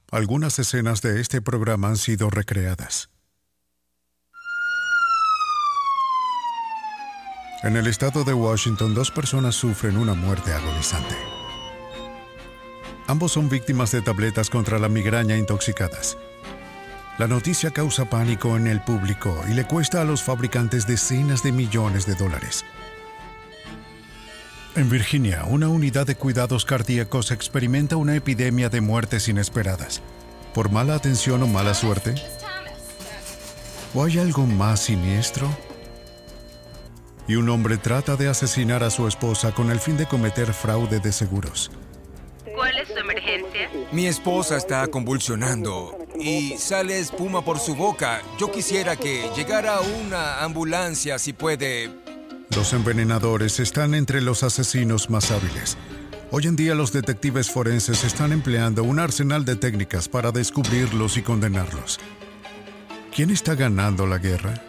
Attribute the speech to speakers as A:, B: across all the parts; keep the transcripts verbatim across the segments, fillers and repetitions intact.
A: Algunas escenas de este programa han sido recreadas. En el estado de Washington, dos personas sufren una muerte agonizante. Ambos son víctimas de tabletas contra la migraña intoxicadas. La noticia causa pánico en el público y le cuesta a los fabricantes decenas de millones de dólares. En Virginia, una unidad de cuidados cardíacos experimenta una epidemia de muertes inesperadas. ¿Por mala atención o mala suerte? ¿O hay algo más siniestro? Y un hombre trata de asesinar a su esposa con el fin de cometer fraude de seguros.
B: ¿Cuál es su emergencia?
C: Mi esposa está convulsionando y sale espuma por su boca. Yo quisiera que llegara una ambulancia, si puede.
A: Los envenenadores están entre los asesinos más hábiles. Hoy en día los detectives forenses están empleando un arsenal de técnicas para descubrirlos y condenarlos. ¿Quién está ganando la guerra?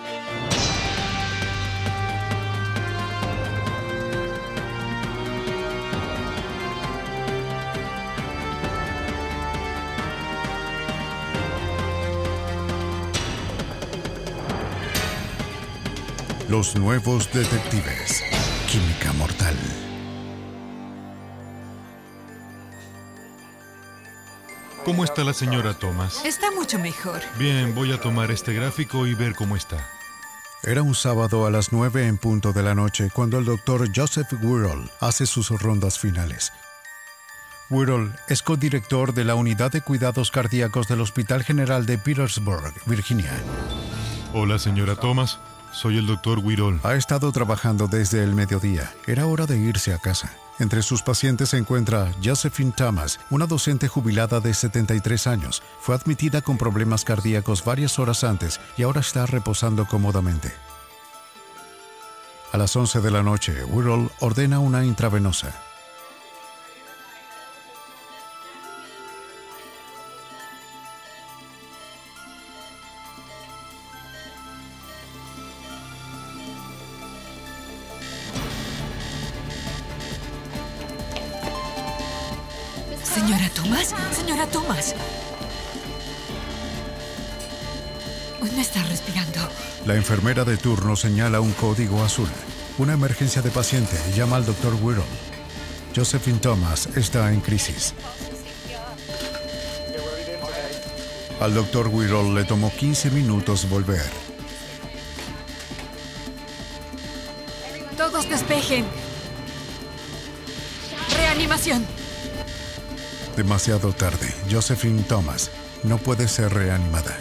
A: Los nuevos detectives. Química mortal.
D: ¿Cómo está la señora Thomas?
E: Está mucho mejor.
D: Bien, voy a tomar este gráfico y ver cómo está.
A: Era un sábado a las nueve en punto de la noche cuando el doctor Joseph Wirral hace sus rondas finales. Wirral es codirector de la Unidad de Cuidados Cardíacos del Hospital General de Petersburg, Virginia.
D: Hola, señora Thomas. Soy el doctor Wirral.
A: Ha estado trabajando desde el mediodía. Era hora de irse a casa. Entre sus pacientes se encuentra Josephine Thomas, una docente jubilada de setenta y tres años. Fue admitida con problemas cardíacos varias horas antes y ahora está reposando cómodamente. A las once de la noche, Wirral ordena una intravenosa.
E: Señora Thomas, señora Thomas. No está respirando.
A: La enfermera de turno señala un código azul. Una emergencia de paciente. Llama al doctor Wirral. Josephine Thomas está en crisis. Al doctor Wirral le tomó quince minutos volver.
E: Todos despejen. Reanimación.
A: Demasiado tarde. Josephine Thomas no puede ser reanimada.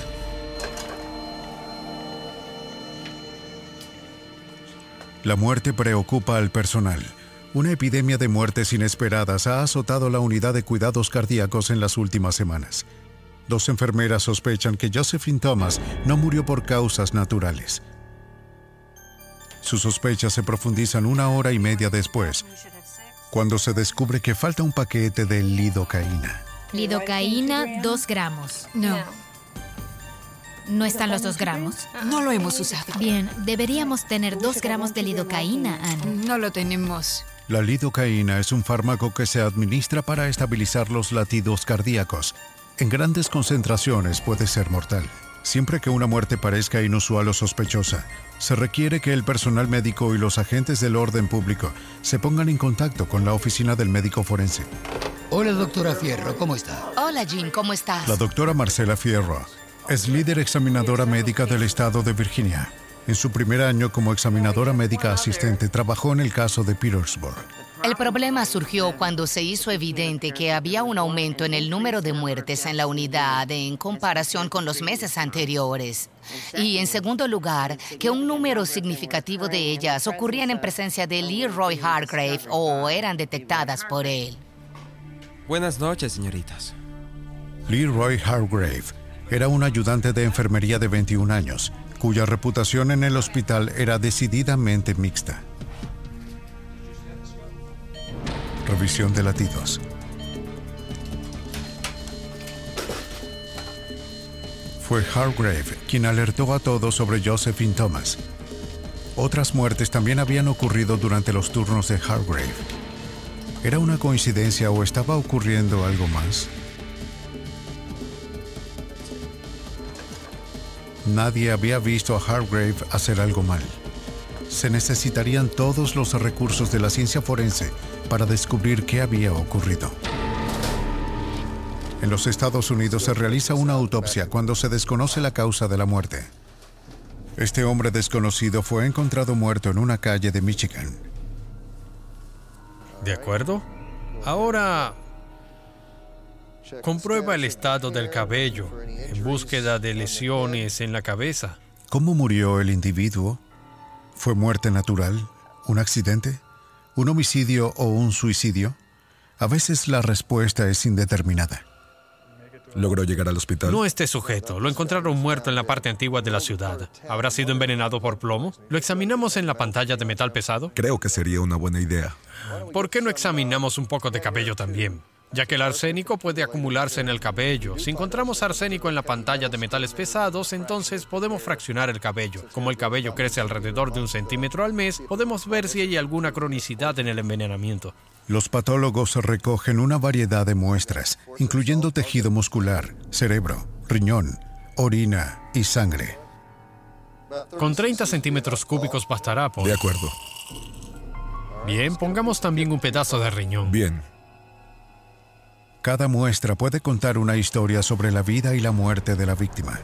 A: La muerte preocupa al personal. Una epidemia de muertes inesperadas ha azotado la unidad de cuidados cardíacos en las últimas semanas. Dos enfermeras sospechan que Josephine Thomas no murió por causas naturales. Sus sospechas se profundizan una hora y media después, cuando se descubre que falta un paquete de lidocaína.
F: Lidocaína, dos gramos.
E: No,
F: ¿No están los dos gramos?
E: no lo hemos usado.
F: Bien, deberíamos tener dos gramos de lidocaína, Ana.
E: No lo tenemos.
A: La lidocaína es un fármaco que se administra para estabilizar los latidos cardíacos. En grandes concentraciones puede ser mortal. Siempre que una muerte parezca inusual o sospechosa, se requiere que el personal médico y los agentes del orden público se pongan en contacto con la oficina del médico forense.
G: Hola, doctora Fierro, ¿cómo está?
H: Hola, Jim, ¿cómo estás?
A: La doctora Marcela Fierro es líder examinadora médica del estado de Virginia. En su primer año como examinadora médica asistente, trabajó en el caso de Petersburg.
H: El problema surgió cuando se hizo evidente que había un aumento en el número de muertes en la unidad en comparación con los meses anteriores. Y, en segundo lugar, que un número significativo de ellas ocurrían en presencia de Leroy Hargrave o eran detectadas por él.
C: Buenas noches, señoritas.
A: Leroy Hargrave era un ayudante de enfermería de veintiún años, cuya reputación en el hospital era decididamente mixta. Revisión de latidos. Fue Hargrave quien alertó a todos sobre Josephine Thomas. Otras muertes también habían ocurrido durante los turnos de Hargrave. ¿Era una coincidencia o estaba ocurriendo algo más? Nadie había visto a Hargrave hacer algo mal. Se necesitarían todos los recursos de la ciencia forense para descubrir qué había ocurrido. En los Estados Unidos se realiza una autopsia cuando se desconoce la causa de la muerte. Este hombre desconocido fue encontrado muerto en una calle de Michigan.
I: ¿De acuerdo? Ahora, comprueba el estado del cabello en búsqueda de lesiones en la cabeza.
A: ¿Cómo murió el individuo? ¿Fue muerte natural? ¿Un accidente? ¿Un homicidio o un suicidio? A veces la respuesta es indeterminada.
J: ¿Logró llegar al hospital?
I: No este sujeto. Lo encontraron muerto en la parte antigua de la ciudad. ¿Habrá sido envenenado por plomo? ¿Lo examinamos en la pantalla de metal pesado?
J: Creo que sería una buena idea.
I: ¿Por qué no examinamos un poco de cabello también? Ya que el arsénico puede acumularse en el cabello. Si encontramos arsénico en la pantalla de metales pesados, entonces podemos fraccionar el cabello. Como el cabello crece alrededor de un centímetro al mes, podemos ver si hay alguna cronicidad en el envenenamiento.
A: Los patólogos recogen una variedad de muestras, incluyendo tejido muscular, cerebro, riñón, orina y sangre.
I: Con treinta centímetros cúbicos bastará, Paul.
J: De acuerdo.
I: Bien, pongamos también un pedazo de riñón.
J: Bien.
A: Cada muestra puede contar una historia sobre la vida y la muerte de la víctima.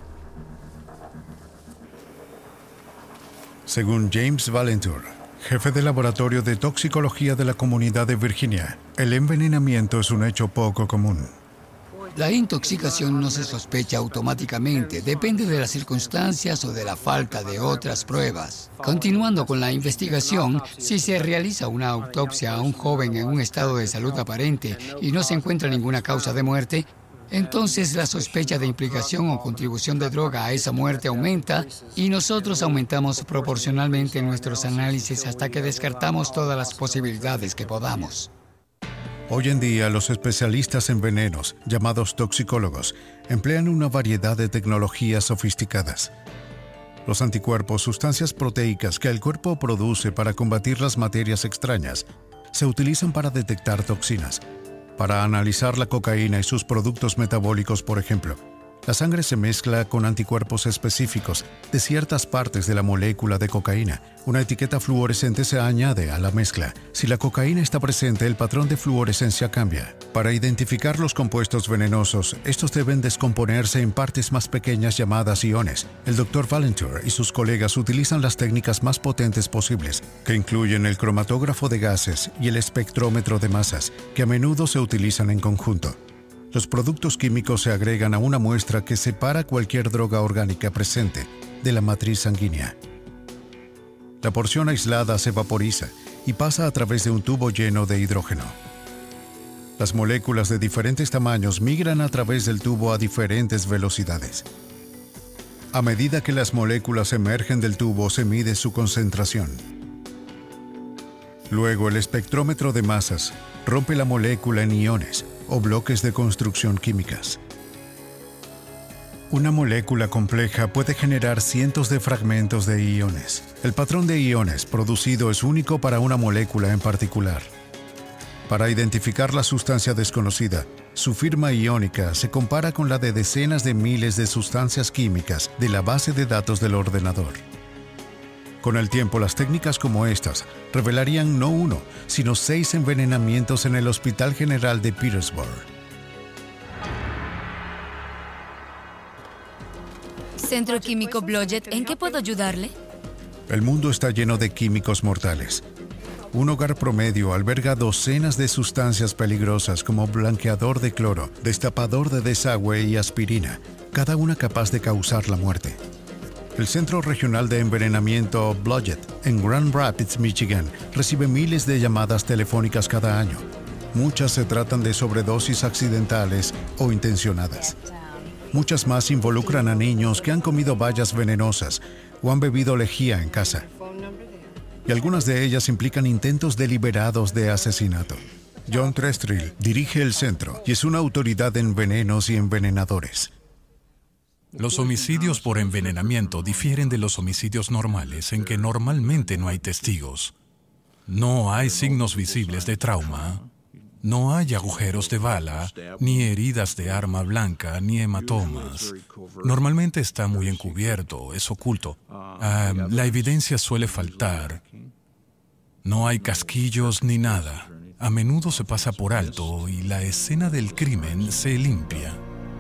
A: Según James Valentour, jefe de laboratorio de toxicología de la comunidad de Virginia, el envenenamiento es un hecho poco común.
G: La intoxicación no se sospecha automáticamente, depende de las circunstancias o de la falta de otras pruebas. Continuando con la investigación, si se realiza una autopsia a un joven en un estado de salud aparente y no se encuentra ninguna causa de muerte, entonces la sospecha de implicación o contribución de droga a esa muerte aumenta y nosotros aumentamos proporcionalmente nuestros análisis hasta que descartamos todas las posibilidades que podamos.
A: Hoy en día, los especialistas en venenos, llamados toxicólogos, emplean una variedad de tecnologías sofisticadas. Los anticuerpos, sustancias proteicas que el cuerpo produce para combatir las materias extrañas, se utilizan para detectar toxinas. Para analizar la cocaína y sus productos metabólicos, por ejemplo, la sangre se mezcla con anticuerpos específicos de ciertas partes de la molécula de cocaína. Una etiqueta fluorescente se añade a la mezcla. Si la cocaína está presente, el patrón de fluorescencia cambia. Para identificar los compuestos venenosos, estos deben descomponerse en partes más pequeñas llamadas iones. El doctor Valentour y sus colegas utilizan las técnicas más potentes posibles, que incluyen el cromatógrafo de gases y el espectrómetro de masas, que a menudo se utilizan en conjunto. Los productos químicos se agregan a una muestra que separa cualquier droga orgánica presente de la matriz sanguínea. La porción aislada se vaporiza y pasa a través de un tubo lleno de hidrógeno. Las moléculas de diferentes tamaños migran a través del tubo a diferentes velocidades. A medida que las moléculas emergen del tubo, se mide su concentración. Luego, el espectrómetro de masas rompe la molécula en iones o bloques de construcción químicas. Una molécula compleja puede generar cientos de fragmentos de iones. El patrón de iones producido es único para una molécula en particular. Para identificar la sustancia desconocida, su firma iónica se compara con la de decenas de miles de sustancias químicas de la base de datos del ordenador. Con el tiempo, las técnicas como estas revelarían no uno, sino seis envenenamientos en el Hospital General de Petersburg.
K: Centro Químico Blodgett, ¿en qué puedo ayudarle?
A: El mundo está lleno de químicos mortales. Un hogar promedio alberga docenas de sustancias peligrosas como blanqueador de cloro, destapador de desagüe y aspirina, cada una capaz de causar la muerte. El Centro Regional de Envenenamiento Blodgett, en Grand Rapids, Michigan, recibe miles de llamadas telefónicas cada año. Muchas se tratan de sobredosis accidentales o intencionadas. Muchas más involucran a niños que han comido bayas venenosas o han bebido lejía en casa. Y algunas de ellas implican intentos deliberados de asesinato. John Trestrill dirige el centro y es una autoridad en venenos y envenenadores.
L: Los homicidios por envenenamiento difieren de los homicidios normales en que normalmente no hay testigos. No hay signos visibles de trauma No hay agujeros de bala, ni heridas de arma blanca, ni hematomas. Normalmente está muy encubierto, es oculto. Ah, la evidencia suele faltar. No hay casquillos ni nada. A menudo se pasa por alto y la escena del crimen se limpia.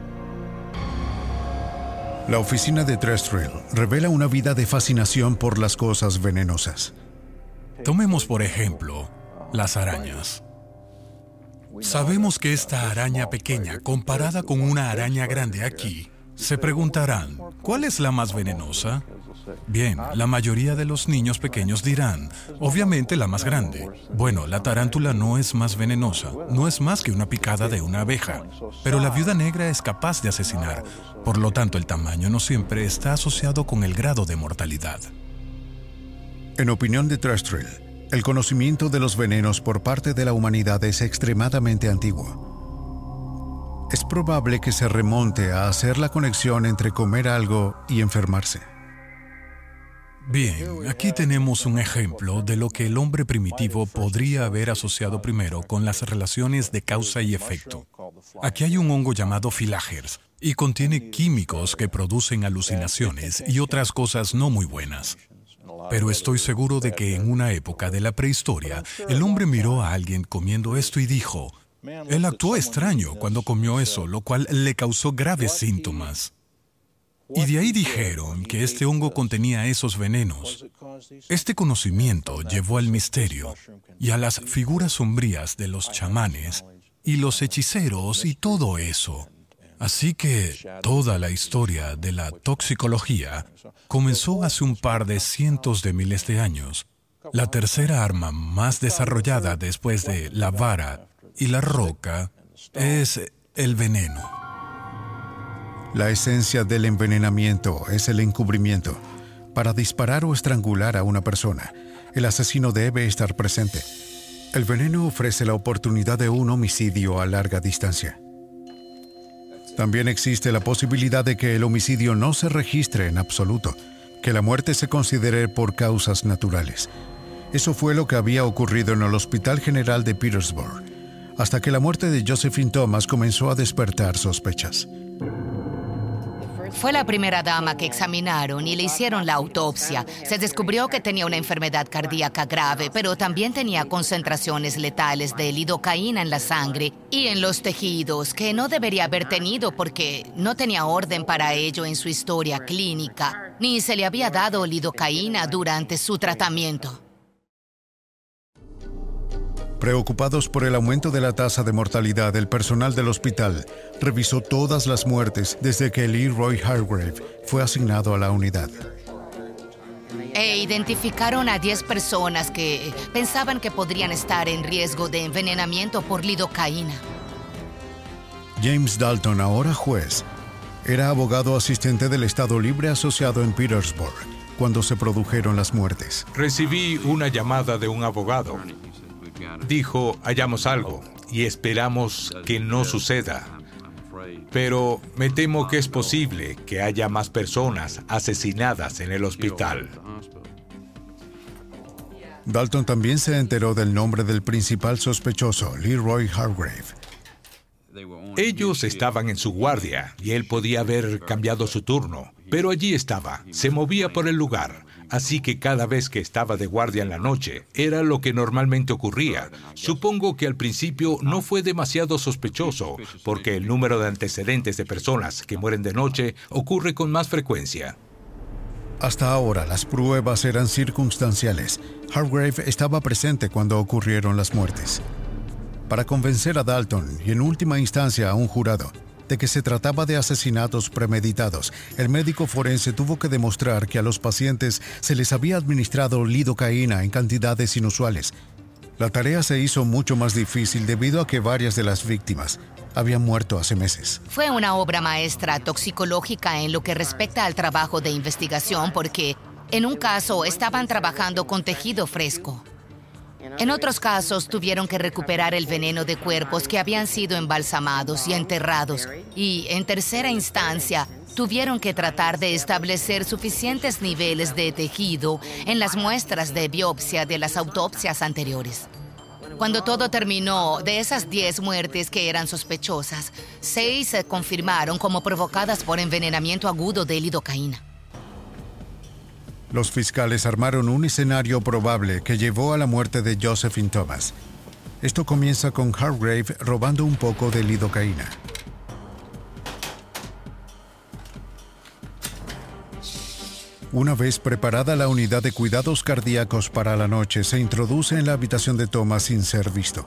A: La oficina de Trestrill revela una vida de fascinación por las cosas venenosas.
L: Tomemos por ejemplo las arañas. Sabemos que esta araña pequeña, comparada con una araña grande aquí, se preguntarán, ¿cuál es la más venenosa? Bien, la mayoría de los niños pequeños dirán, obviamente la más grande. Bueno, la tarántula no es más venenosa, no es más que una picada de una abeja, pero la viuda negra es capaz de asesinar. Por lo tanto, el tamaño no siempre está asociado con el grado de mortalidad.
A: En opinión de Trestrill, el conocimiento de los venenos por parte de la humanidad es extremadamente antiguo. Es probable que se remonte a hacer la conexión entre comer algo y enfermarse.
L: Bien, aquí tenemos un ejemplo de lo que el hombre primitivo podría haber asociado primero con las relaciones de causa y efecto. Aquí hay un hongo llamado Phylagers y contiene químicos que producen alucinaciones y otras cosas no muy buenas. Pero estoy seguro de que en una época de la prehistoria, el hombre miró a alguien comiendo esto y dijo, él actuó extraño cuando comió eso, lo cual le causó graves síntomas. Y de ahí dijeron que este hongo contenía esos venenos. Este conocimiento llevó al misterio y a las figuras sombrías de los chamanes y los hechiceros y todo eso. Así que toda la historia de la toxicología comenzó hace un par de cientos de miles de años. La tercera arma más desarrollada después de la vara y la roca es el veneno.
A: La esencia del envenenamiento es el encubrimiento. Para disparar o estrangular a una persona, el asesino debe estar presente. El veneno ofrece la oportunidad de un homicidio a larga distancia. También existe la posibilidad de que el homicidio no se registre en absoluto, que la muerte se considere por causas naturales. Eso fue lo que había ocurrido en el Hospital General de Petersburg, hasta que la muerte de Josephine Thomas comenzó a despertar sospechas.
H: Fue la primera dama que examinaron y le hicieron la autopsia. Se descubrió que tenía una enfermedad cardíaca grave, pero también tenía concentraciones letales de lidocaína en la sangre y en los tejidos, que no debería haber tenido porque no tenía orden para ello en su historia clínica, ni se le había dado lidocaína durante su tratamiento.
A: Preocupados por el aumento de la tasa de mortalidad, el personal del hospital revisó todas las muertes desde que Leroy Hargrave fue asignado a la unidad.
H: E identificaron a diez personas que pensaban que podrían estar en riesgo de envenenamiento por lidocaína.
A: James Dalton, ahora juez, era abogado asistente del Estado Libre asociado en Petersburg cuando se produjeron las muertes.
M: Recibí una llamada de un abogado. Dijo, hallamos algo y esperamos que no suceda. Pero me temo que es posible que haya más personas asesinadas en el hospital.
A: Dalton también se enteró del nombre del principal sospechoso, Leroy Hargrave.
M: Ellos estaban en su guardia y él podía haber cambiado su turno, pero allí estaba, se movía por el lugar. Así que cada vez que estaba de guardia en la noche, era lo que normalmente ocurría. Supongo que al principio no fue demasiado sospechoso, porque el número de antecedentes de personas que mueren de noche ocurre con más frecuencia.
A: Hasta ahora, las pruebas eran circunstanciales. Hargrave estaba presente cuando ocurrieron las muertes. Para convencer a Dalton, y en última instancia a un jurado, de que se trataba de asesinatos premeditados, el médico forense tuvo que demostrar que a los pacientes se les había administrado lidocaína en cantidades inusuales. La tarea se hizo mucho más difícil debido a que varias de las víctimas habían muerto hace meses.
H: Fue una obra maestra toxicológica en lo que respecta al trabajo de investigación porque, en un caso, estaban trabajando con tejido fresco. En otros casos, tuvieron que recuperar el veneno de cuerpos que habían sido embalsamados y enterrados. Y, en tercera instancia, tuvieron que tratar de establecer suficientes niveles de tejido en las muestras de biopsia de las autopsias anteriores. Cuando todo terminó, de esas diez muertes que eran sospechosas, seis se confirmaron como provocadas por envenenamiento agudo de lidocaína.
A: Los fiscales armaron un escenario probable que llevó a la muerte de Josephine Thomas. Esto comienza con Hargrave robando un poco de lidocaína. Una vez preparada la unidad de cuidados cardíacos para la noche, se introduce en la habitación de Thomas sin ser visto.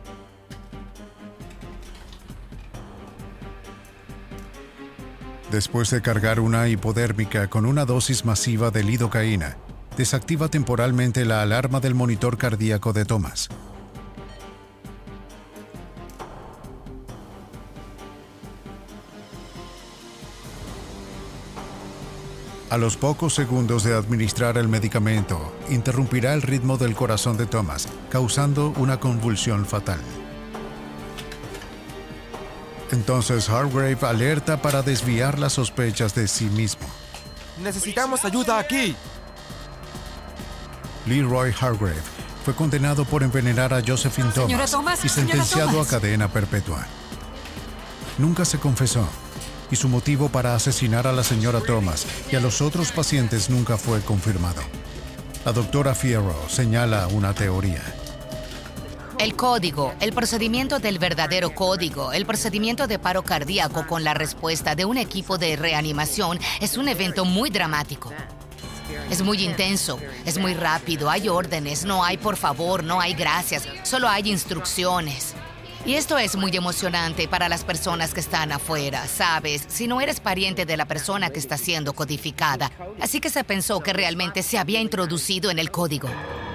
A: Después de cargar una hipodérmica con una dosis masiva de lidocaína, desactiva temporalmente la alarma del monitor cardíaco de Thomas. A los pocos segundos de administrar el medicamento, interrumpirá el ritmo del corazón de Thomas, causando una convulsión fatal. Entonces Hargrave alerta para desviar las sospechas de sí mismo.
N: ¡Necesitamos ayuda aquí!
A: Leroy Hargrave fue condenado por envenenar a Josephine Thomas,
E: Thomas
A: y sentenciado
E: Thomas.
A: a cadena perpetua. Nunca se confesó, y su motivo para asesinar a la señora Thomas y a los otros pacientes nunca fue confirmado. La doctora Fierro señala una teoría.
H: El código, el procedimiento del verdadero código, el procedimiento de paro cardíaco con la respuesta de un equipo de reanimación es un evento muy dramático. Es muy intenso, es muy rápido, hay órdenes, no hay por favor, no hay gracias, solo hay instrucciones. Y esto es muy emocionante para las personas que están afuera, ¿sabes? Si no eres pariente de la persona que está siendo codificada. Así que se pensó que realmente se había introducido en el código.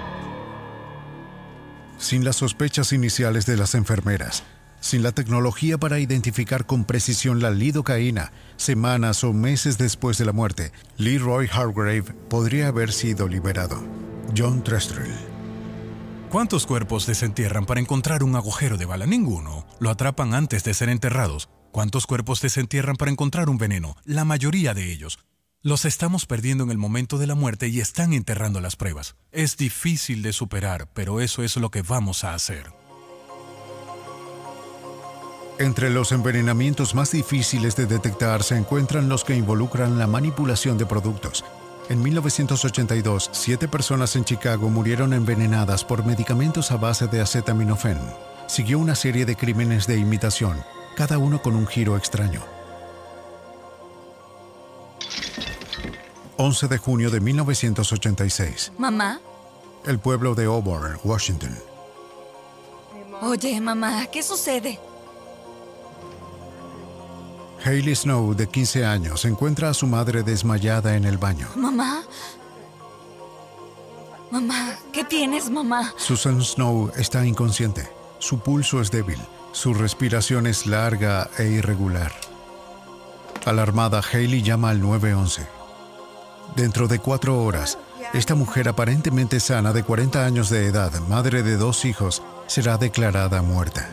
A: Sin las sospechas iniciales de las enfermeras, sin la tecnología para identificar con precisión la lidocaína, semanas o meses después de la muerte, Leroy Hargrave podría haber sido liberado. John Trestrell.
L: ¿Cuántos cuerpos desentierran para encontrar un agujero de bala? Ninguno. Lo atrapan antes de ser enterrados. ¿Cuántos cuerpos desentierran para encontrar un veneno? La mayoría de ellos. Los estamos perdiendo en el momento de la muerte y están enterrando las pruebas. Es difícil de superar, pero eso es lo que vamos a hacer.
A: Entre los envenenamientos más difíciles de detectar se encuentran los que involucran la manipulación de productos. En mil novecientos ochenta y dos, siete personas en Chicago murieron envenenadas por medicamentos a base de acetaminofén. Siguió una serie de crímenes de imitación, cada uno con un giro extraño. once de junio de mil novecientos ochenta y seis.
K: ¿Mamá?
A: El pueblo de Auburn, Washington.
K: Oye, mamá, ¿qué sucede?
A: Hailey Snow, de quince años, encuentra a su madre desmayada en el baño.
K: ¿Mamá? Mamá, ¿qué tienes, mamá?
A: Susan Snow está inconsciente. Su pulso es débil. Su respiración es larga e irregular. Alarmada, Hailey llama al nueve once. Dentro de cuatro horas, esta mujer aparentemente sana de cuarenta años de edad, madre de dos hijos, será declarada muerta.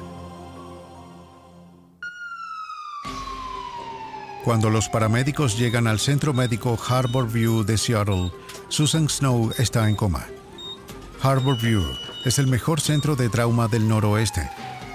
A: Cuando los paramédicos llegan al centro médico Harbor View de Seattle, Susan Snow está en coma. Harbor View es el mejor centro de trauma del noroeste.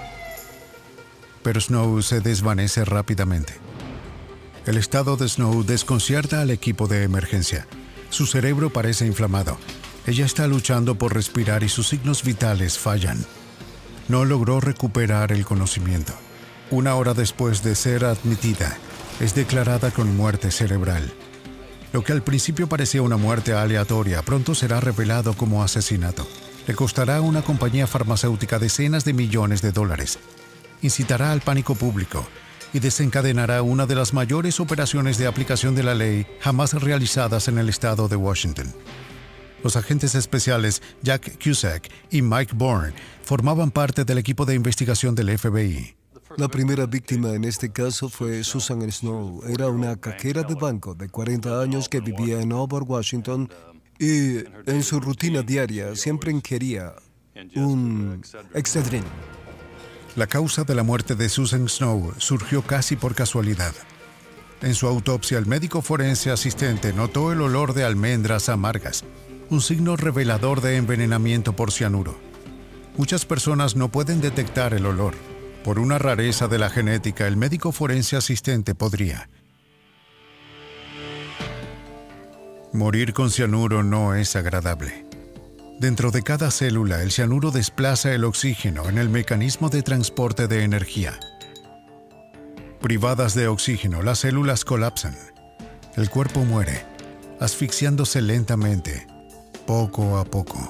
A: Pero Snow se desvanece rápidamente. El estado de Snow desconcierta al equipo de emergencia. Su cerebro parece inflamado. Ella está luchando por respirar y sus signos vitales fallan. No logró recuperar el conocimiento. Una hora después de ser admitida, es declarada con muerte cerebral. Lo que al principio parecía una muerte aleatoria, pronto será revelado como asesinato. Le costará a una compañía farmacéutica decenas de millones de dólares. Incitará al pánico público y desencadenará una de las mayores operaciones de aplicación de la ley jamás realizadas en el estado de Washington. Los agentes especiales Jack Cusack y Mike Bourne formaban parte del equipo de investigación del F B I.
O: La primera víctima en este caso fue Susan Snow. Era una cajera de banco de cuarenta años que vivía en Auburn, Washington, y en su rutina diaria siempre ingería un Excedrin.
A: La causa de la muerte de Susan Snow surgió casi por casualidad. En su autopsia, el médico forense asistente notó el olor de almendras amargas, un signo revelador de envenenamiento por cianuro. Muchas personas no pueden detectar el olor. Por una rareza de la genética, el médico forense asistente podría. Morir con cianuro no es agradable. Dentro de cada célula, el cianuro desplaza el oxígeno en el mecanismo de transporte de energía. Privadas de oxígeno, las células colapsan. El cuerpo muere, asfixiándose lentamente, poco a poco.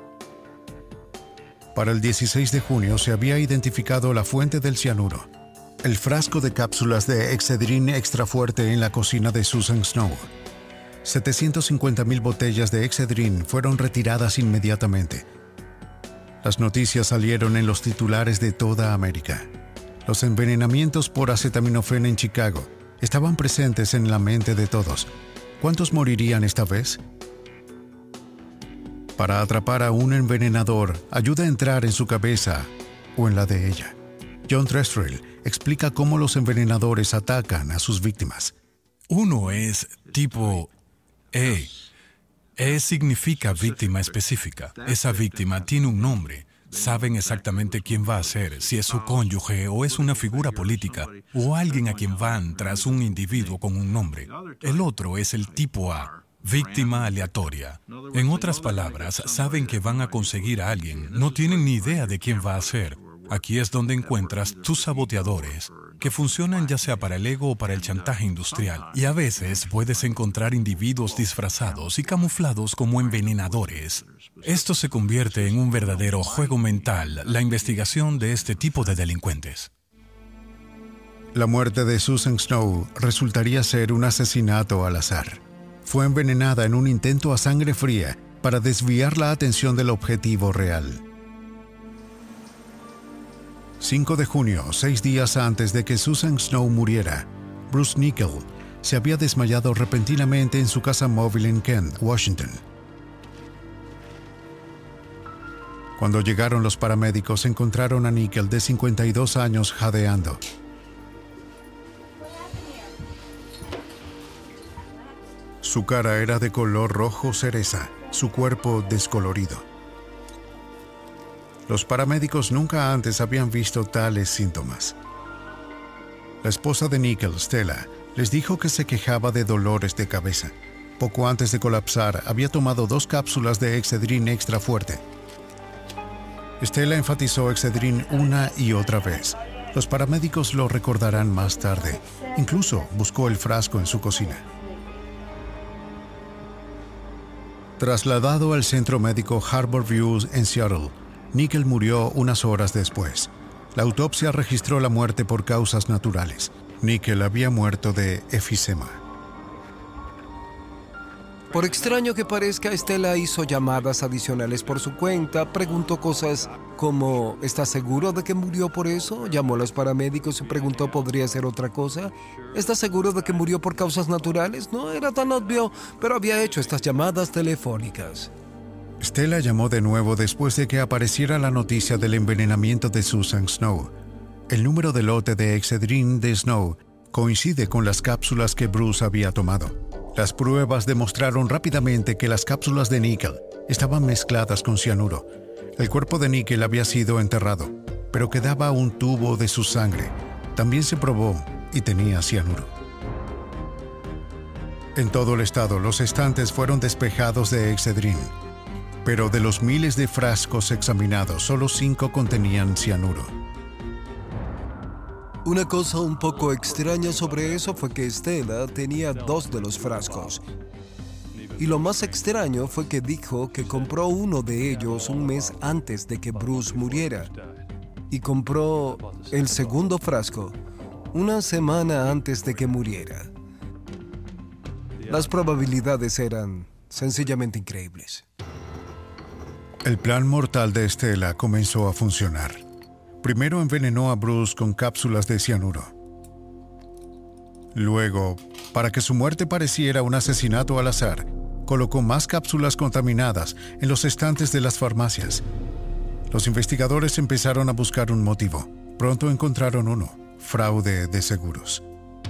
A: Para el dieciséis de junio se había identificado la fuente del cianuro, el frasco de cápsulas de Excedrin extra fuerte en la cocina de Susan Snow. setecientas cincuenta mil botellas de Excedrin fueron retiradas inmediatamente. Las noticias salieron en los titulares de toda América. Los envenenamientos por acetaminofén en Chicago estaban presentes en la mente de todos. ¿Cuántos morirían esta vez? Para atrapar a un envenenador, ayuda a entrar en su cabeza o en la de ella. John Trestrell explica cómo los envenenadores atacan a sus víctimas.
L: Uno es tipo E. E significa víctima específica. Esa víctima tiene un nombre. Saben exactamente quién va a ser, si es su cónyuge o es una figura política, o alguien a quien van tras un individuo con un nombre. El otro es el tipo A, víctima aleatoria. En otras palabras, saben que van a conseguir a alguien, no tienen ni idea de quién va a ser. Aquí es donde encuentras tus saboteadores, que funcionan ya sea para el ego o para el chantaje industrial. Y a veces puedes encontrar individuos disfrazados y camuflados como envenenadores. Esto se convierte en un verdadero juego mental, la investigación de este tipo de delincuentes.
A: La muerte de Susan Snow resultaría ser un asesinato al azar. Fue envenenada en un intento a sangre fría para desviar la atención del objetivo real. cinco de junio, seis días antes de que Susan Snow muriera, Bruce Nickel se había desmayado repentinamente en su casa móvil en Kent, Washington. Cuando llegaron los paramédicos, encontraron a Nickel de cincuenta y dos años jadeando. Su cara era de color rojo cereza, su cuerpo descolorido. Los paramédicos nunca antes habían visto tales síntomas. La esposa de Nickel, Stella, les dijo que se quejaba de dolores de cabeza. Poco antes de colapsar, había tomado dos cápsulas de Excedrin extra fuerte. Stella enfatizó Excedrin una y otra vez. Los paramédicos lo recordarán más tarde. Incluso buscó el frasco en su cocina. Trasladado al centro médico Harborview en Seattle, Nickel murió unas horas después. La autopsia registró la muerte por causas naturales. Nickel había muerto de efisema.
O: Por extraño que parezca, Stella hizo llamadas adicionales por su cuenta, preguntó cosas como ¿estás seguro de que murió por eso? Llamó a los paramédicos y preguntó ¿podría ser otra cosa? ¿Estás seguro de que murió por causas naturales? No era tan obvio, pero había hecho estas llamadas telefónicas.
A: Stella llamó de nuevo después de que apareciera la noticia del envenenamiento de Susan Snow. El número de lote de Excedrin de Snow coincide con las cápsulas que Bruce había tomado. Las pruebas demostraron rápidamente que las cápsulas de Nickel estaban mezcladas con cianuro. El cuerpo de Nickel había sido enterrado, pero quedaba un tubo de su sangre. También se probó y tenía cianuro. En todo el estado, los estantes fueron despejados de Excedrin. Pero de los miles de frascos examinados, solo cinco contenían cianuro.
O: Una cosa un poco extraña sobre eso fue que Stella tenía dos de los frascos. Y lo más extraño fue que dijo que compró uno de ellos un mes antes de que Bruce muriera. Y compró el segundo frasco una semana antes de que muriera. Las probabilidades eran sencillamente increíbles.
A: El plan mortal de Stella comenzó a funcionar. Primero envenenó a Bruce con cápsulas de cianuro. Luego, para que su muerte pareciera un asesinato al azar, colocó más cápsulas contaminadas en los estantes de las farmacias. Los investigadores empezaron a buscar un motivo. Pronto encontraron uno: fraude de seguros.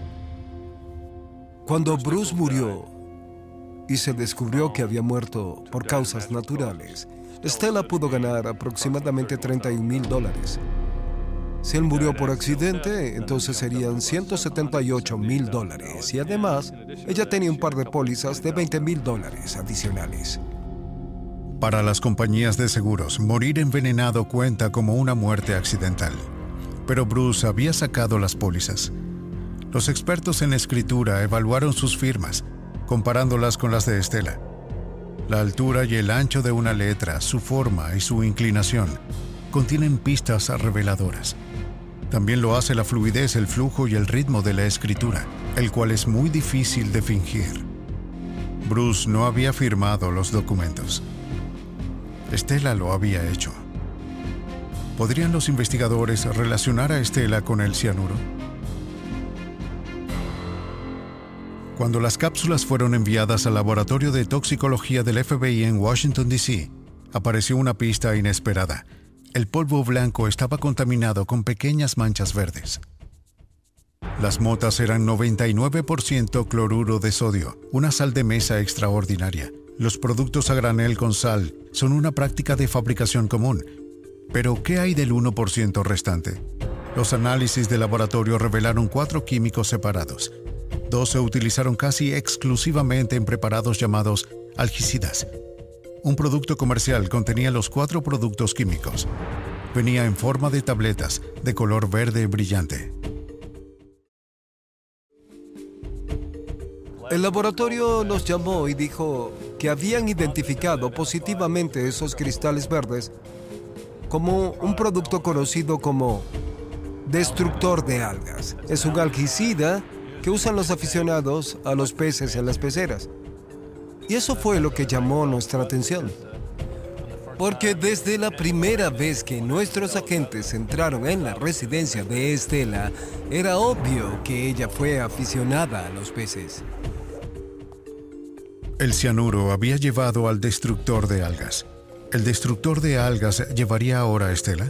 O: Cuando Bruce murió y se descubrió que había muerto por causas naturales, Stella pudo ganar aproximadamente treinta y un mil dólares. Si él murió por accidente, entonces serían ciento setenta y ocho mil dólares. Y además, ella tenía un par de pólizas de veinte mil dólares adicionales.
A: Para las compañías de seguros, morir envenenado cuenta como una muerte accidental. Pero Bruce había sacado las pólizas. Los expertos en escritura evaluaron sus firmas, comparándolas con las de Stella. La altura y el ancho de una letra, su forma y su inclinación contienen pistas reveladoras. También lo hace la fluidez, el flujo y el ritmo de la escritura, el cual es muy difícil de fingir. Bruce no había firmado los documentos. Stella lo había hecho. ¿Podrían los investigadores relacionar a Stella con el cianuro? Cuando las cápsulas fueron enviadas al laboratorio de toxicología del F B I en Washington, D C, apareció una pista inesperada. El polvo blanco estaba contaminado con pequeñas manchas verdes. Las motas eran noventa y nueve por ciento cloruro de sodio, una sal de mesa extraordinaria. Los productos a granel con sal son una práctica de fabricación común. Pero, ¿qué hay del uno por ciento restante? Los análisis de laboratorio revelaron cuatro químicos separados. Dos se utilizaron casi exclusivamente en preparados llamados algicidas. Un producto comercial contenía los cuatro productos químicos. Venía en forma de tabletas de color verde brillante.
O: El laboratorio nos llamó y dijo que habían identificado positivamente esos cristales verdes como un producto conocido como destructor de algas. Es un algicida que usan los aficionados a los peces en las peceras. Y eso fue lo que llamó nuestra atención. Porque desde la primera vez que nuestros agentes entraron en la residencia de Stella, era obvio que ella fue aficionada a los peces.
A: El cianuro había llevado al destructor de algas. ¿El destructor de algas llevaría ahora a Stella?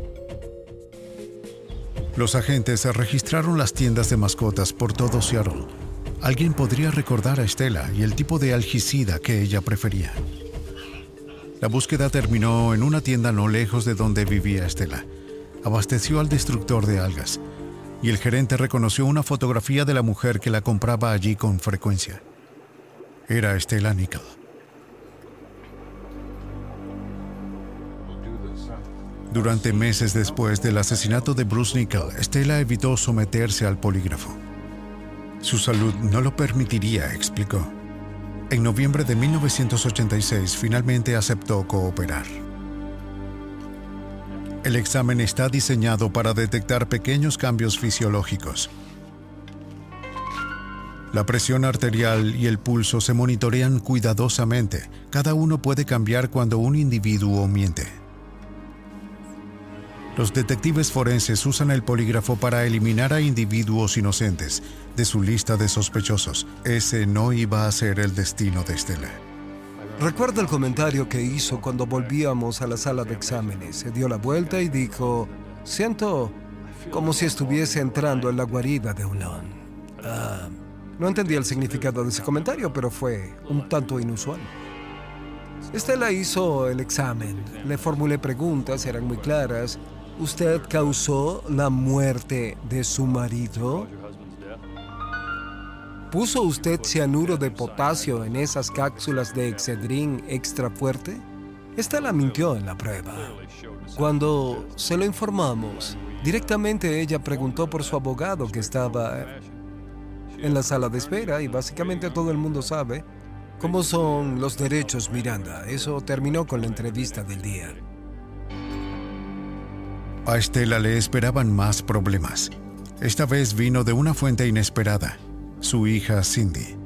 A: Los agentes registraron las tiendas de mascotas por todo Seattle. Alguien podría recordar a Stella y el tipo de algicida que ella prefería. La búsqueda terminó en una tienda no lejos de donde vivía Stella. Abasteció al destructor de algas y el gerente reconoció una fotografía de la mujer que la compraba allí con frecuencia. Era Stella Nickell. Durante meses después del asesinato de Bruce Nickell, Stella evitó someterse al polígrafo. Su salud no lo permitiría, explicó. En noviembre de mil novecientos ochenta y seis, finalmente aceptó cooperar. El examen está diseñado para detectar pequeños cambios fisiológicos. La presión arterial y el pulso se monitorean cuidadosamente. Cada uno puede cambiar cuando un individuo miente. Los detectives forenses usan el polígrafo para eliminar a individuos inocentes de su lista de sospechosos. Ese no iba a ser el destino de Stella.
O: Recuerda el comentario que hizo cuando volvíamos a la sala de exámenes. Se dio la vuelta y dijo: siento como si estuviese entrando en la guarida de un león. Ah, no entendí el significado de ese comentario, pero fue un tanto inusual. Stella hizo el examen. Le formulé preguntas, eran muy claras. ¿Usted causó la muerte de su marido? ¿Puso usted cianuro de potasio en esas cápsulas de Excedrin extra fuerte? Stella mintió en la prueba. Cuando se lo informamos, directamente ella preguntó por su abogado que estaba en la sala de espera y básicamente todo el mundo sabe cómo son los derechos Miranda. Eso terminó con la entrevista del día.
A: A Stella le esperaban más problemas. Esta vez vino de una fuente inesperada, su hija Cindy.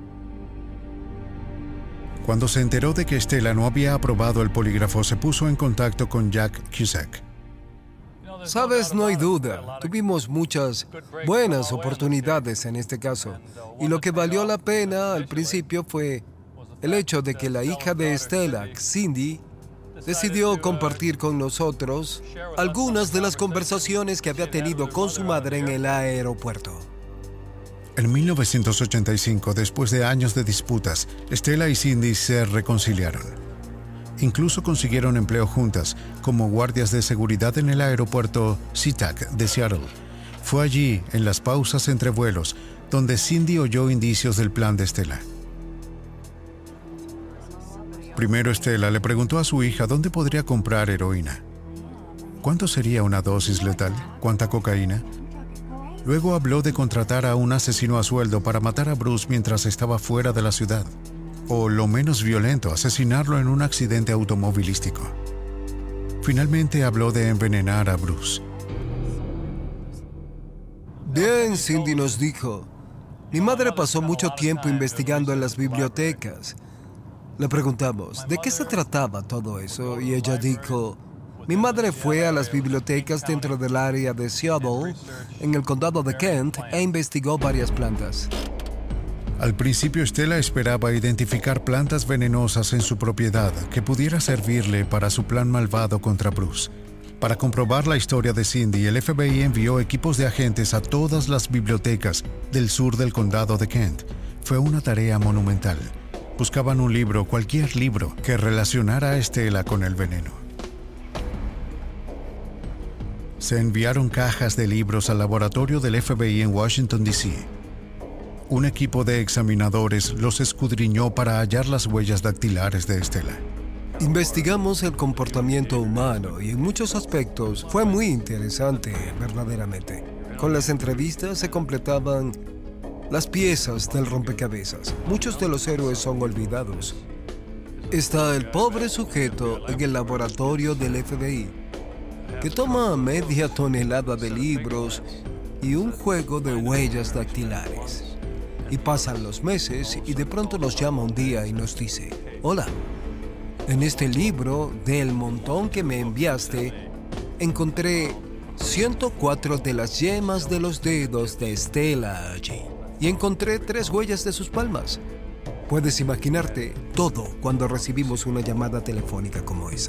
A: Cuando se enteró de que Stella no había aprobado el polígrafo, se puso en contacto con Jack Cusack.
O: Sabes, no hay duda. Tuvimos muchas buenas oportunidades en este caso. Y lo que valió la pena al principio fue el hecho de que la hija de Stella, Cindy, decidió compartir con nosotros algunas de las conversaciones que había tenido con su madre en el aeropuerto.
A: En mil novecientos ochenta y cinco, después de años de disputas, Stella y Cindy se reconciliaron. Incluso consiguieron empleo juntas como guardias de seguridad en el aeropuerto SeaTac de Seattle. Fue allí, en las pausas entre vuelos, donde Cindy oyó indicios del plan de Stella. Primero Stella le preguntó a su hija dónde podría comprar heroína. ¿Cuánto sería una dosis letal? ¿Cuánta cocaína? Luego habló de contratar a un asesino a sueldo para matar a Bruce mientras estaba fuera de la ciudad. O, lo menos violento, asesinarlo en un accidente automovilístico. Finalmente habló de envenenar a Bruce.
O: Bien, Cindy nos dijo. Mi madre pasó mucho tiempo investigando en las bibliotecas. Le preguntamos, ¿de qué se trataba todo eso? Y ella dijo, mi madre fue a las bibliotecas dentro del área de Seattle, en el condado de Kent, e investigó varias plantas.
A: Al principio, Stella esperaba identificar plantas venenosas en su propiedad que pudiera servirle para su plan malvado contra Bruce. Para comprobar la historia de Cindy, el F B I envió equipos de agentes a todas las bibliotecas del sur del condado de Kent. Fue una tarea monumental. Buscaban un libro, cualquier libro, que relacionara a Stella con el veneno. Se enviaron cajas de libros al laboratorio del F B I en Washington, D C Un equipo de examinadores los escudriñó para hallar las huellas dactilares de Stella.
O: Investigamos el comportamiento humano y en muchos aspectos fue muy interesante, verdaderamente. Con las entrevistas se completaban las piezas del rompecabezas. Muchos de los héroes son olvidados. Está el pobre sujeto en el laboratorio del F B I, que toma media tonelada de libros y un juego de huellas dactilares. Y pasan los meses y de pronto nos llama un día y nos dice, hola, en este libro del montón que me enviaste, encontré ciento cuatro de las yemas de los dedos de Stella allí. Y encontré tres huellas de sus palmas. Puedes imaginarte todo cuando recibimos una llamada telefónica como esa.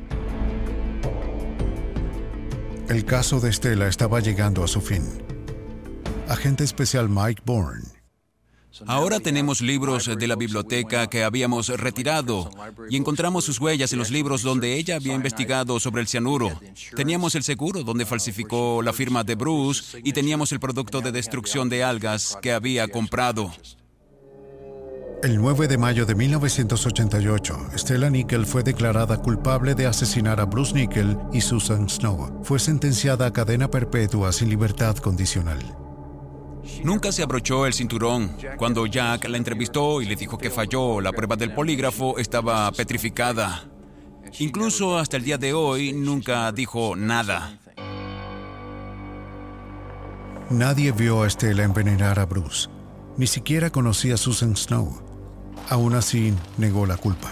A: El caso de Stella estaba llegando a su fin. Agente especial Mike Bourne.
P: Ahora tenemos libros de la biblioteca que habíamos retirado y encontramos sus huellas en los libros donde ella había investigado sobre el cianuro. Teníamos el seguro donde falsificó la firma de Bruce y teníamos el producto de destrucción de algas que había comprado.
A: El nueve de mayo de mil novecientos ochenta y ocho, Stella Nickell fue declarada culpable de asesinar a Bruce Nickell y Susan Snow. Fue sentenciada a cadena perpetua sin libertad condicional.
P: Nunca se abrochó el cinturón. Cuando Jack la entrevistó y le dijo que falló, la prueba del polígrafo estaba petrificada. Incluso hasta el día de hoy nunca dijo nada.
A: Nadie vio a Stella envenenar a Bruce. Ni siquiera conocía a Susan Snow. Aún así, negó la culpa.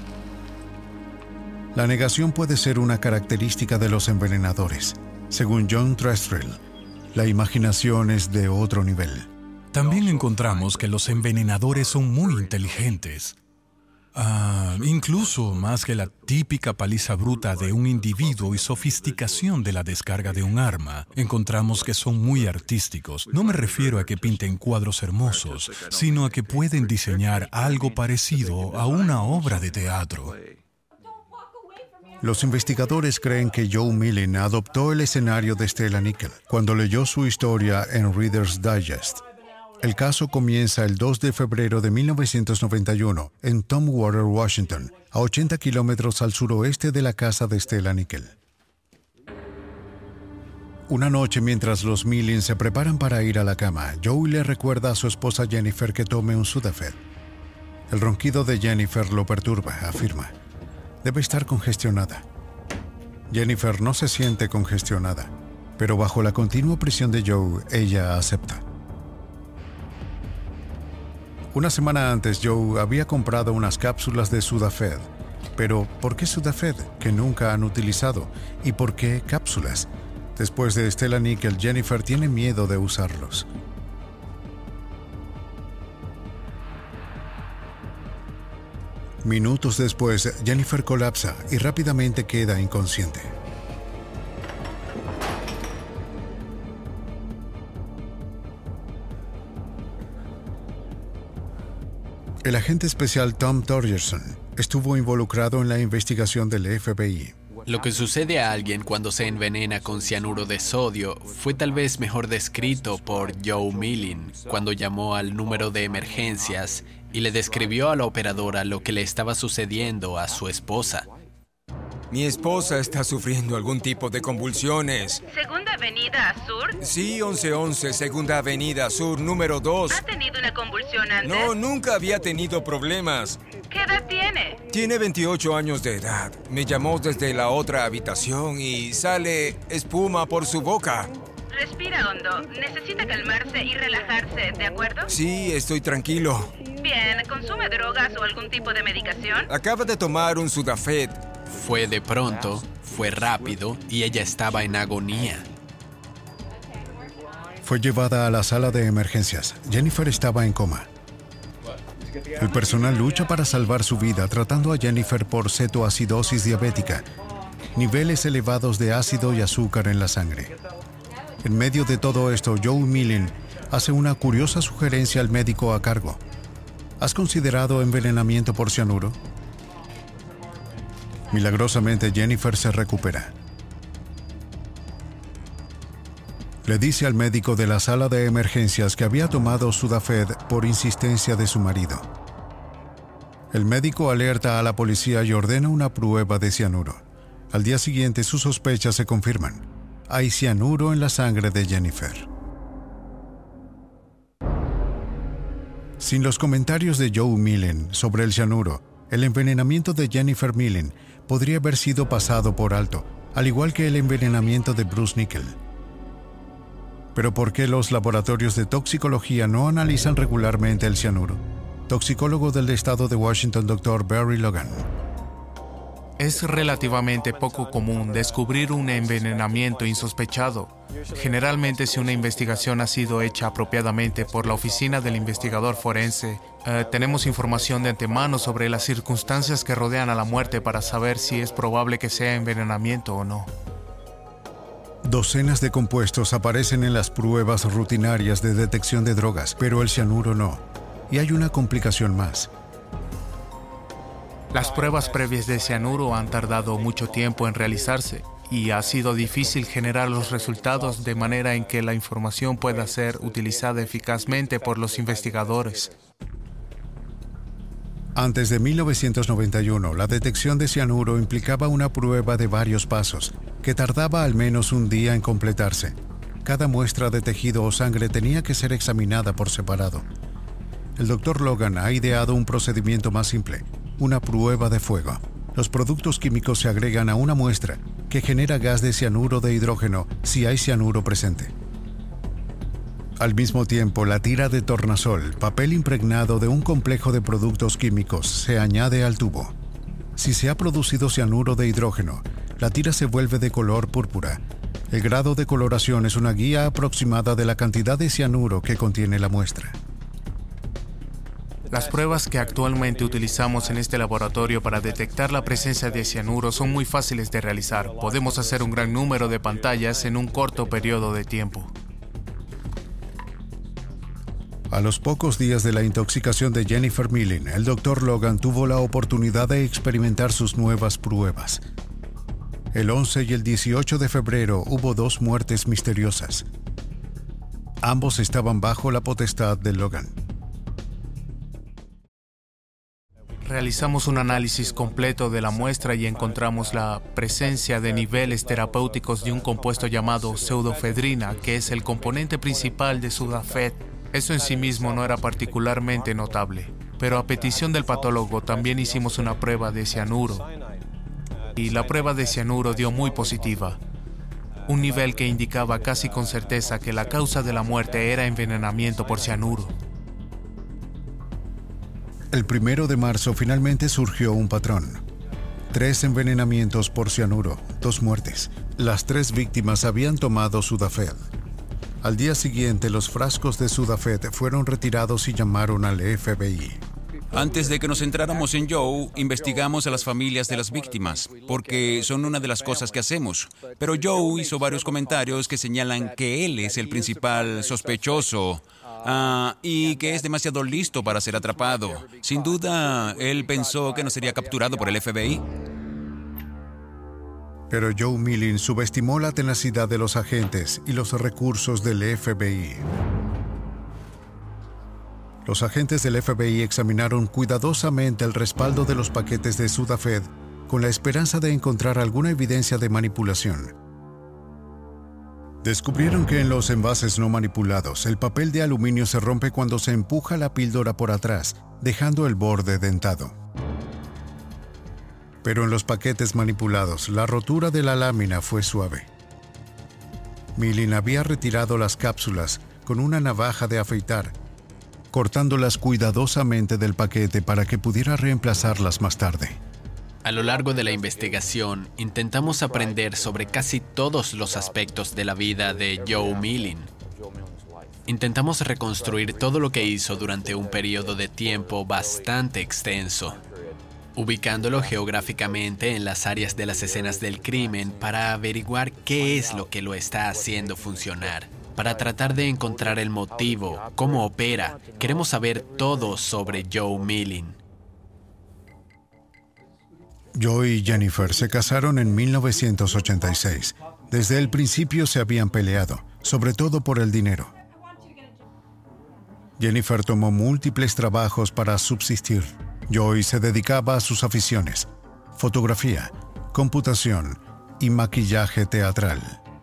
A: La negación puede ser una característica de los envenenadores. Según John Trestrell, la imaginación es de otro nivel.
L: También encontramos que los envenenadores son muy inteligentes. Ah, incluso más que la típica paliza bruta de un individuo y sofisticación de la descarga de un arma, encontramos que son muy artísticos. No me refiero a que pinten cuadros hermosos, sino a que pueden diseñar algo parecido a una obra de teatro.
A: Los investigadores creen que Joe Millen adoptó el escenario de Stella Nickell cuando leyó su historia en Reader's Digest. El caso comienza el dos de febrero de mil novecientos noventa y uno en Tumwater, Washington, a ochenta kilómetros al suroeste de la casa de Stella Nickell. Una noche, mientras los Millen se preparan para ir a la cama, Joe le recuerda a su esposa Jennifer que tome un Sudafed. El ronquido de Jennifer lo perturba, afirma. Debe estar congestionada. Jennifer no se siente congestionada, pero bajo la continua presión de Joe, ella acepta. Una semana antes, Joe había comprado unas cápsulas de Sudafed. Pero, ¿por qué Sudafed, que nunca han utilizado? ¿Y por qué cápsulas? Después de Stella Nickell, Jennifer tiene miedo de usarlos. Minutos después, Jennifer colapsa y rápidamente queda inconsciente. El agente especial Tom Torgerson estuvo involucrado en la investigación del F B I.
Q: Lo que sucede a alguien cuando se envenena con cianuro de sodio fue tal vez mejor descrito por Joe Millin cuando llamó al número de emergencias y le describió a la operadora lo que le estaba sucediendo a su esposa.
C: Mi esposa está sufriendo algún tipo de convulsiones.
B: ¿Segunda Avenida Sur?
C: Sí, once once, Segunda Avenida Sur, número dos.
B: ¿Ha tenido una convulsión antes?
C: No, nunca había tenido problemas.
B: ¿Qué edad tiene?
C: Tiene veintiocho años de edad. Me llamó desde la otra habitación y sale espuma por su boca.
B: Respira hondo. Necesita calmarse y relajarse, ¿de acuerdo?
C: Sí, estoy tranquilo.
B: Bien, ¿consume drogas o algún tipo de medicación?
C: Acaba de tomar un Sudafed.
Q: Fue de pronto, fue rápido y ella estaba en agonía.
A: Fue llevada a la sala de emergencias. Jennifer estaba en coma. El personal lucha para salvar su vida tratando a Jennifer por cetoacidosis diabética, niveles elevados de ácido y azúcar en la sangre. En medio de todo esto, Joe Millin hace una curiosa sugerencia al médico a cargo. ¿Has considerado envenenamiento por cianuro? Milagrosamente, Jennifer se recupera. Le dice al médico de la sala de emergencias que había tomado Sudafed por insistencia de su marido. El médico alerta a la policía y ordena una prueba de cianuro. Al día siguiente, sus sospechas se confirman. Hay cianuro en la sangre de Jennifer. Sin los comentarios de Joe Millin sobre el cianuro, el envenenamiento de Jennifer Millin podría haber sido pasado por alto, al igual que el envenenamiento de Bruce Nickel. Pero ¿por qué los laboratorios de toxicología no analizan regularmente el cianuro? Toxicólogo del estado de Washington, doctor Barry Logan.
R: Es relativamente poco común descubrir un envenenamiento insospechado. Generalmente, si una investigación ha sido hecha apropiadamente por la oficina del investigador forense, eh, tenemos información de antemano sobre las circunstancias que rodean a la muerte para saber si es probable que sea envenenamiento o no.
A: Docenas de compuestos aparecen en las pruebas rutinarias de detección de drogas, pero el cianuro no. Y hay una complicación más.
R: Las pruebas previas de cianuro han tardado mucho tiempo en realizarse y ha sido difícil generar los resultados de manera en que la información pueda ser utilizada eficazmente por los investigadores.
A: Antes de mil novecientos noventa y uno, la detección de cianuro implicaba una prueba de varios pasos, que tardaba al menos un día en completarse. Cada muestra de tejido o sangre tenía que ser examinada por separado. El doctor Logan ha ideado un procedimiento más simple, una prueba de fuego. Los productos químicos se agregan a una muestra que genera gas de cianuro de hidrógeno si hay cianuro presente. Al mismo tiempo, la tira de tornasol, papel impregnado de un complejo de productos químicos, se añade al tubo. Si se ha producido cianuro de hidrógeno, la tira se vuelve de color púrpura. El grado de coloración es una guía aproximada de la cantidad de cianuro que contiene la muestra.
R: Las pruebas que actualmente utilizamos en este laboratorio para detectar la presencia de cianuro son muy fáciles de realizar. Podemos hacer un gran número de pantallas en un corto periodo de tiempo.
A: A los pocos días de la intoxicación de Jennifer Millin, el doctor Logan tuvo la oportunidad de experimentar sus nuevas pruebas. El once y el dieciocho de febrero hubo dos muertes misteriosas. Ambos estaban bajo la potestad de Logan.
R: Realizamos un análisis completo de la muestra y encontramos la presencia de niveles terapéuticos de un compuesto llamado pseudoefedrina, que es el componente principal de Sudafed. Eso en sí mismo no era particularmente notable, pero a petición del patólogo también hicimos una prueba de cianuro. Y la prueba de cianuro dio muy positiva, un nivel que indicaba casi con certeza que la causa de la muerte era envenenamiento por cianuro.
A: El primero de marzo finalmente surgió un patrón. Tres envenenamientos por cianuro, dos muertes. Las tres víctimas habían tomado Sudafed. Al día siguiente, los frascos de Sudafed fueron retirados y llamaron al F B I.
P: Antes de que nos centráramos en Joe, investigamos a las familias de las víctimas, porque son una de las cosas que hacemos. Pero Joe hizo varios comentarios que señalan que él es el principal sospechoso uh, y que es demasiado listo para ser atrapado. Sin duda, él pensó que no sería capturado por el F B I.
A: Pero Joe Millin subestimó la tenacidad de los agentes y los recursos del F B I. Los agentes del F B I examinaron cuidadosamente el respaldo de los paquetes de Sudafed con la esperanza de encontrar alguna evidencia de manipulación. Descubrieron que en los envases no manipulados, el papel de aluminio se rompe cuando se empuja la píldora por atrás, dejando el borde dentado. Pero en los paquetes manipulados, la rotura de la lámina fue suave. Millin había retirado las cápsulas con una navaja de afeitar, cortándolas cuidadosamente del paquete para que pudiera reemplazarlas más tarde.
Q: A lo largo de la investigación, intentamos aprender sobre casi todos los aspectos de la vida de Joe Millin. Intentamos reconstruir todo lo que hizo durante un periodo de tiempo bastante extenso, ubicándolo geográficamente en las áreas de las escenas del crimen para averiguar qué es lo que lo está haciendo funcionar. Para tratar de encontrar el motivo, cómo opera, queremos saber todo sobre Joe Millin.
A: Joe y Jennifer se casaron en mil novecientos ochenta y seis. Desde el principio se habían peleado, sobre todo por el dinero. Jennifer tomó múltiples trabajos para subsistir. Joe se dedicaba a sus aficiones: fotografía, computación y maquillaje teatral.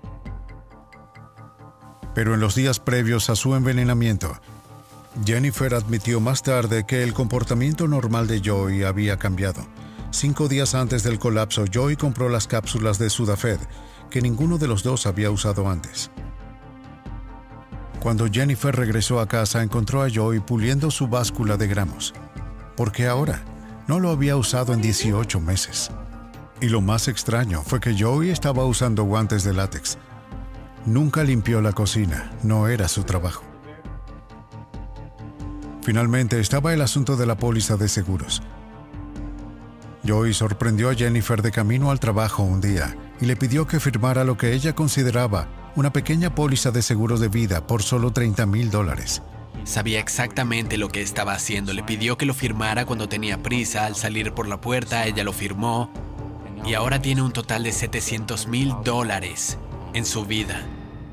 A: Pero en los días previos a su envenenamiento, Jennifer admitió más tarde que el comportamiento normal de Joe había cambiado. Cinco días antes del colapso, Joe compró las cápsulas de Sudafed, que ninguno de los dos había usado antes. Cuando Jennifer regresó a casa, encontró a Joe puliendo su báscula de gramos, porque ahora no lo había usado en dieciocho meses. Y lo más extraño fue que Joe estaba usando guantes de látex. Nunca limpió la cocina, no era su trabajo. Finalmente estaba el asunto de la póliza de seguros. Joe sorprendió a Jennifer de camino al trabajo un día y le pidió que firmara lo que ella consideraba una pequeña póliza de seguros de vida por solo treinta mil dólares.
Q: Sabía exactamente lo que estaba haciendo. Le pidió que lo firmara cuando tenía prisa. Al salir por la puerta, ella lo firmó. Y ahora tiene un total de setecientos mil dólares en su vida.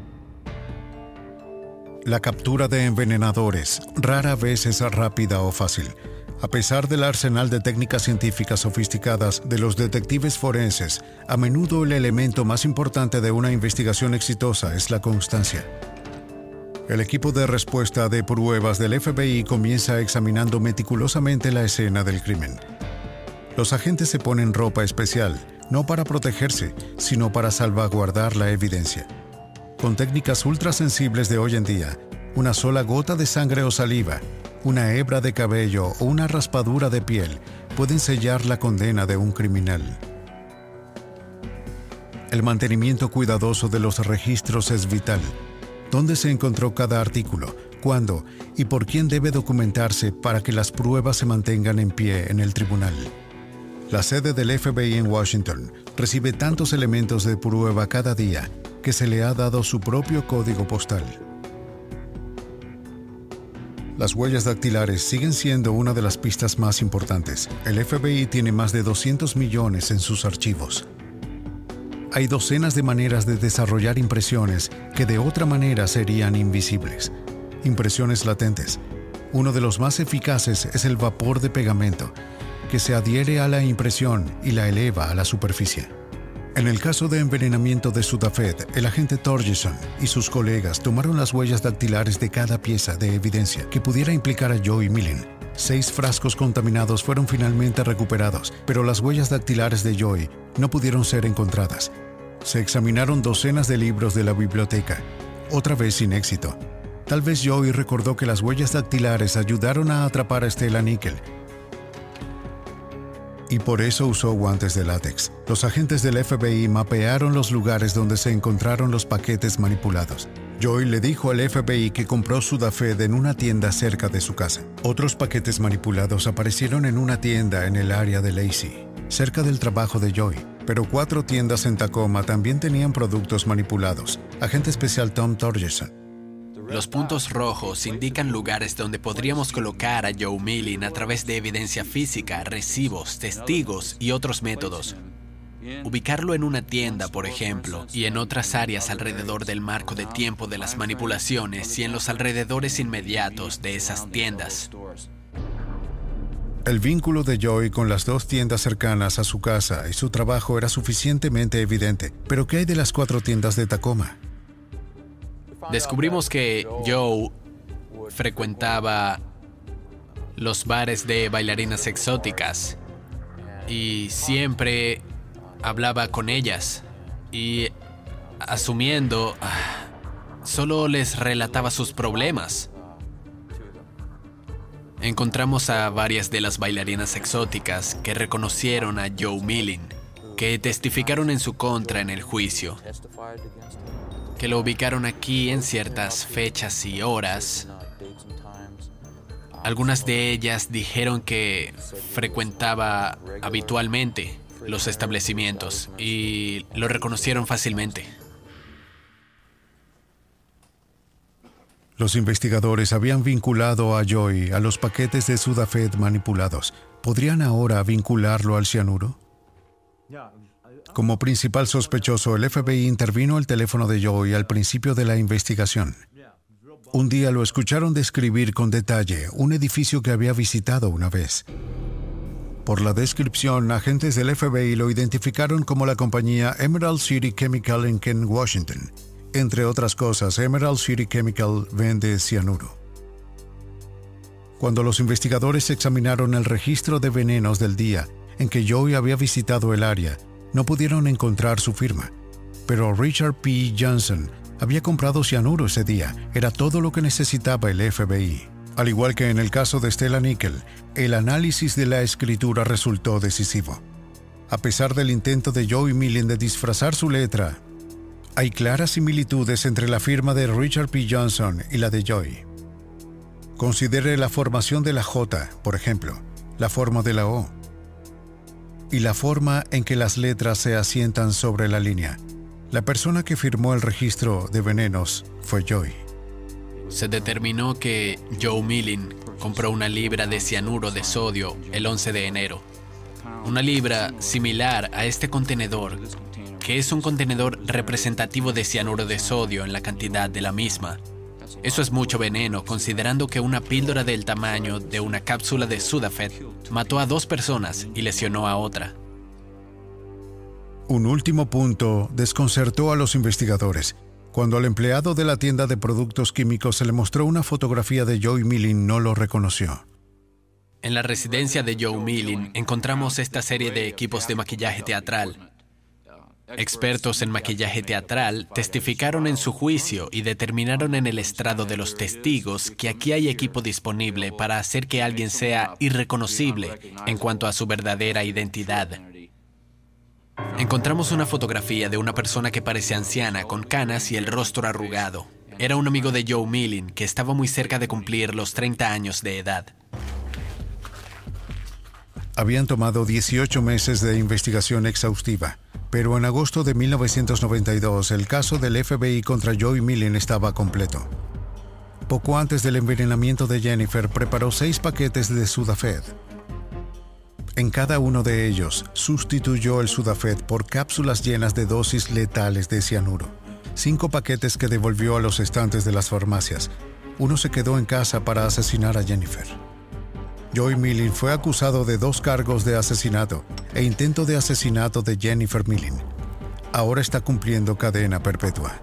A: La captura de envenenadores rara vez es rápida o fácil. A pesar del arsenal de técnicas científicas sofisticadas de los detectives forenses, a menudo el elemento más importante de una investigación exitosa es la constancia. El equipo de respuesta de pruebas del F B I comienza examinando meticulosamente la escena del crimen. Los agentes se ponen ropa especial, no para protegerse, sino para salvaguardar la evidencia. Con técnicas ultrasensibles de hoy en día, una sola gota de sangre o saliva, una hebra de cabello o una raspadura de piel pueden sellar la condena de un criminal. El mantenimiento cuidadoso de los registros es vital. ¿Dónde se encontró cada artículo? ¿Cuándo? ¿Y por quién debe documentarse para que las pruebas se mantengan en pie en el tribunal? La sede del F B I en Washington recibe tantos elementos de prueba cada día que se le ha dado su propio código postal. Las huellas dactilares siguen siendo una de las pistas más importantes. El F B I tiene más de doscientos millones en sus archivos. Hay docenas de maneras de desarrollar impresiones que de otra manera serían invisibles. Impresiones latentes. Uno de los más eficaces es el vapor de pegamento, que se adhiere a la impresión y la eleva a la superficie. En el caso de envenenamiento de Sudafed, el agente Torgerson y sus colegas tomaron las huellas dactilares de cada pieza de evidencia que pudiera implicar a Joe Millin. Seis frascos contaminados fueron finalmente recuperados, pero las huellas dactilares de Joe no pudieron ser encontradas. Se examinaron docenas de libros de la biblioteca, otra vez sin éxito. Tal vez Joe recordó que las huellas dactilares ayudaron a atrapar a Stella Nickel, y por eso usó guantes de látex. Los agentes del F B I mapearon los lugares donde se encontraron los paquetes manipulados. Joy le dijo al F B I que compró Sudafed en una tienda cerca de su casa. Otros paquetes manipulados aparecieron en una tienda en el área de Lacey, cerca del trabajo de Joy, pero cuatro tiendas en Tacoma también tenían productos manipulados. Agente especial Tom Torgerson.
Q: Los puntos rojos indican lugares donde podríamos colocar a Joe Milling a través de evidencia física, recibos, testigos y otros métodos. Ubicarlo en una tienda, por ejemplo, y en otras áreas alrededor del marco de tiempo de las manipulaciones y en los alrededores inmediatos de esas tiendas.
A: El vínculo de Joy con las dos tiendas cercanas a su casa y su trabajo era suficientemente evidente. ¿Pero qué hay de las cuatro tiendas de Tacoma?
Q: Descubrimos que Joe frecuentaba los bares de bailarinas exóticas y siempre hablaba con ellas y, asumiendo, solo les relataba sus problemas. Encontramos a varias de las bailarinas exóticas que reconocieron a Joe Milling, que testificaron en su contra en el juicio, que lo ubicaron aquí en ciertas fechas y horas. Algunas de ellas dijeron que frecuentaba habitualmente los establecimientos y lo reconocieron fácilmente.
A: Los investigadores habían vinculado a Joy a los paquetes de Sudafed manipulados. ¿Podrían ahora vincularlo al cianuro? Como principal sospechoso, el F B I intervino el teléfono de Joy al principio de la investigación. Un día lo escucharon describir con detalle un edificio que había visitado una vez. Por la descripción, agentes del F B I lo identificaron como la compañía Emerald City Chemical en Kent, Washington. Entre otras cosas, Emerald City Chemical vende cianuro. Cuando los investigadores examinaron el registro de venenos del día en que Joy había visitado el área, no pudieron encontrar su firma. Pero Richard P. Johnson había comprado cianuro ese día. Era todo lo que necesitaba el F B I. Al igual que en el caso de Stella Nickel, el análisis de la escritura resultó decisivo. A pesar del intento de Joe Milling de disfrazar su letra, hay claras similitudes entre la firma de Richard P. Johnson y la de Joy. Considere la formación de la J, por ejemplo, la forma de la O, y la forma en que las letras se asientan sobre la línea. La persona que firmó el registro de venenos fue Joy.
Q: Se determinó que Joe Milling compró una libra de cianuro de sodio el once de enero. Una libra similar a este contenedor, que es un contenedor representativo de cianuro de sodio en la cantidad de la misma. Eso es mucho veneno, considerando que una píldora del tamaño de una cápsula de Sudafed mató a dos personas y lesionó a otra.
A: Un último punto desconcertó a los investigadores. Cuando al empleado de la tienda de productos químicos se le mostró una fotografía de Joe Milling, no lo reconoció.
Q: En la residencia de Joe Milling encontramos esta serie de equipos de maquillaje teatral. Expertos en maquillaje teatral testificaron en su juicio y determinaron en el estrado de los testigos que aquí hay equipo disponible para hacer que alguien sea irreconocible en cuanto a su verdadera identidad. Encontramos una fotografía de una persona que parece anciana, con canas y el rostro arrugado. Era un amigo de Joe Milling que estaba muy cerca de cumplir los treinta años de edad.
A: Habían tomado dieciocho meses de investigación exhaustiva, pero en agosto de mil novecientos noventa y dos el caso del F B I contra Joe Milling estaba completo. Poco antes del envenenamiento de Jennifer, preparó seis paquetes de Sudafed. En cada uno de ellos, sustituyó el Sudafed por cápsulas llenas de dosis letales de cianuro. Cinco paquetes que devolvió a los estantes de las farmacias. Uno se quedó en casa para asesinar a Jennifer. Joe Milling fue acusado de dos cargos de asesinato e intento de asesinato de Jennifer Milling. Ahora está cumpliendo cadena perpetua.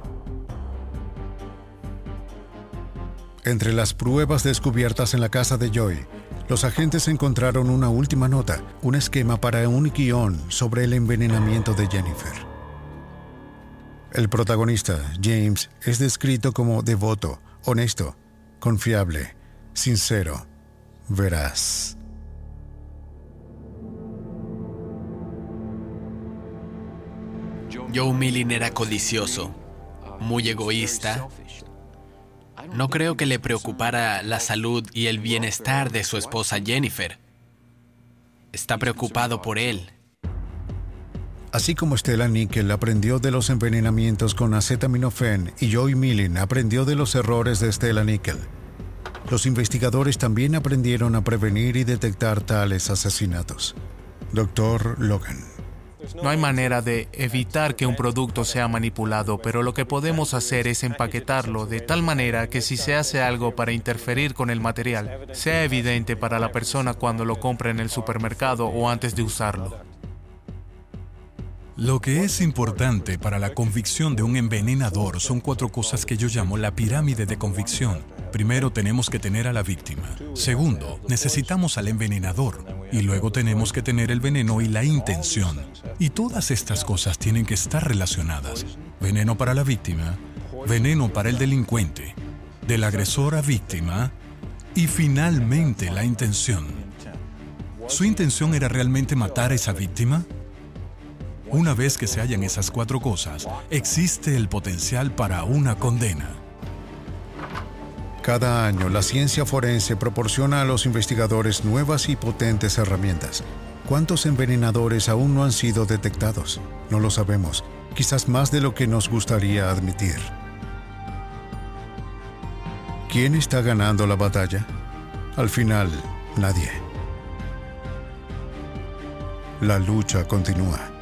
A: Entre las pruebas descubiertas en la casa de Joy, los agentes encontraron una última nota, un esquema para un guión sobre el envenenamiento de Jennifer. El protagonista, James, es descrito como devoto, honesto, confiable, sincero, veraz.
Q: Joe Milling era codicioso, muy egoísta No creo que le preocupara la salud y el bienestar de su esposa Jennifer. Está preocupado por él.
A: Así como Stella Nickel aprendió de los envenenamientos con acetaminofén y Joey Millen aprendió de los errores de Stella Nickel, los investigadores también aprendieron a prevenir y detectar tales asesinatos. doctor Logan.
R: No hay manera de evitar que un producto sea manipulado, pero lo que podemos hacer es empaquetarlo de tal manera que si se hace algo para interferir con el material, sea evidente para la persona cuando lo compra en el supermercado o antes de usarlo.
L: Lo que es importante para la convicción de un envenenador son cuatro cosas que yo llamo la pirámide de convicción. Primero tenemos que tener a la víctima. Segundo, necesitamos al envenenador. Y luego tenemos que tener el veneno y la intención. Y todas estas cosas tienen que estar relacionadas. Veneno para la víctima, veneno para el delincuente, del agresor a víctima y finalmente la intención. ¿Su intención era realmente matar a esa víctima? Una vez que se hallan esas cuatro cosas, existe el potencial para una condena.
A: Cada año, la ciencia forense proporciona a los investigadores nuevas y potentes herramientas. ¿Cuántos envenenadores aún no han sido detectados? No lo sabemos. Quizás más de lo que nos gustaría admitir. ¿Quién está ganando la batalla? Al final, nadie. La lucha continúa.